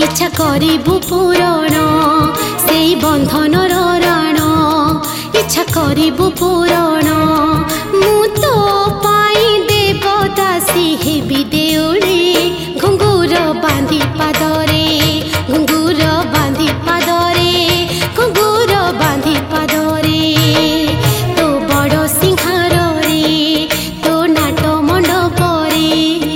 इच्छा करिबु पूरण से बंधनर राण इच्छा करिबु पूरण मु तो पाई देवदासी हेबी देउले घुंगुर बांधी पादरे घुंगुर बांधी पादरे घुंगुर बांधी पादरे तो बड़ सिंहार रे तो नाट मंडप रे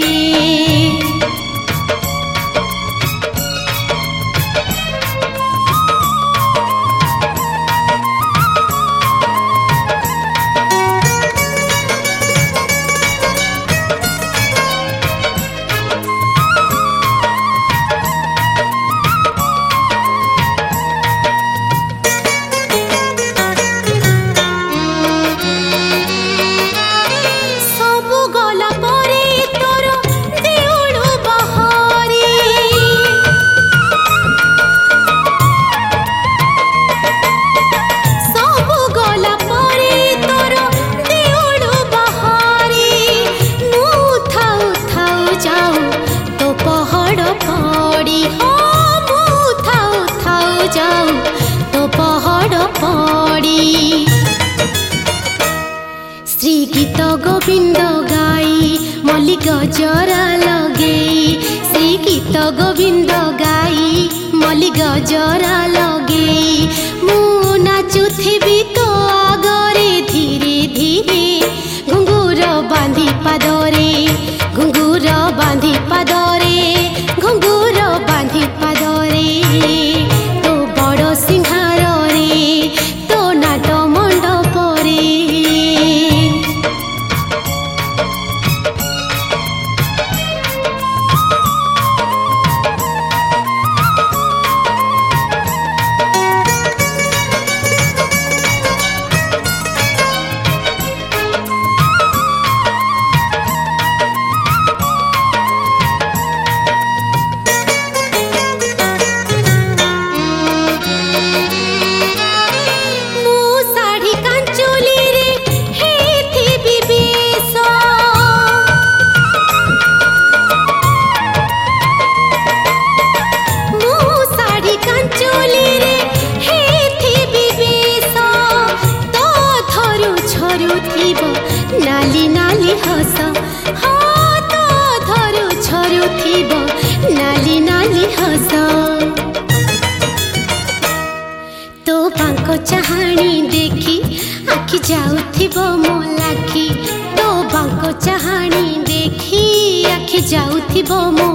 श्री गीत गोविंद गाई मल्ली गजरा लगे श्री गीत गोविंद गाई मल्ली गजरा लगे मु नाचुथिबी तो आगरे धीरे धीरे घुंगुर बांधी पादरे घुंगुर बांधी पादरे घुंगुर बांधी पादरे तो बड़ सिंहार रे तो नाट मंडप रे नाली नाली हस हाँ तो धरु छरु थीब नाली नाली हस तो बांको चाहाणी देखी आखि जाउथिब मो लाखी तो बांको चाहाणी देखी आखि जाउथिब मो